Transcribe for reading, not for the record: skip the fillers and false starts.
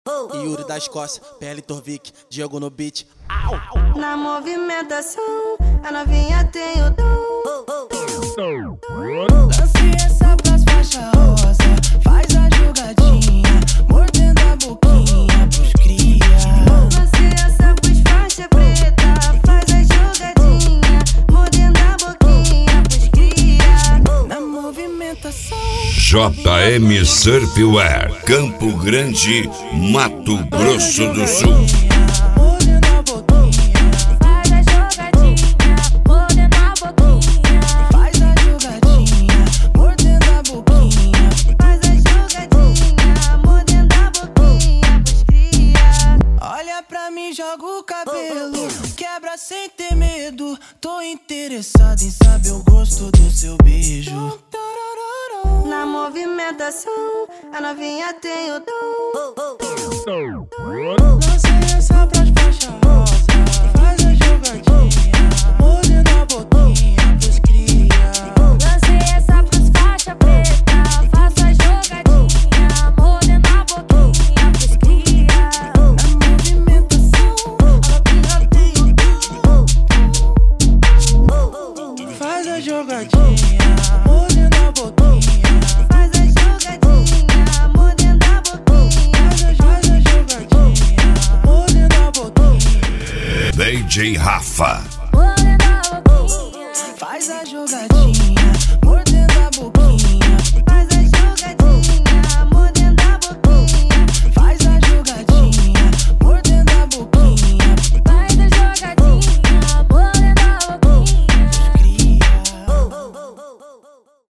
Yuri da Escócia, PL Torvik, Diego no beat. Na movimentação, a novinha tem o dom. Lance essa pras faixa rosa, faz a jogadinha, mordendo a boquinha pros cria. Lance essa pros faixa preta, faz a jogadinha, mordendo a boquinha pros cria. Na movimentação, JM Surfwear, Campo Grande, Mato Grosso do Sul. mordendo a boquinha, Faz a jogadinha, mordendo a boquinha. faz a jogadinha, mordendo a boquinha. Faz a jogadinha, mordendo a boquinha pros cria. Olha pra mim, joga o cabelo, quebra sem ter medo. Tô interessado em saber o gosto do seu beijo. Na movimentação, a novinha tem o dom. Lance essa pras faixa rosa, faz a jogadinha, mordendo a boquinha pros cria. Lancei essa pros faixa preta, faço a jogadinha, mordendo a boquinha pros cria. Na movimentação, a novinha tem o dom. Faz a jogadinha, mordendo a boquinha. Faz a jogadinha, mordendo a boquinha. Faz a jogadinha, mordendo a boquinha. DJ Rafa.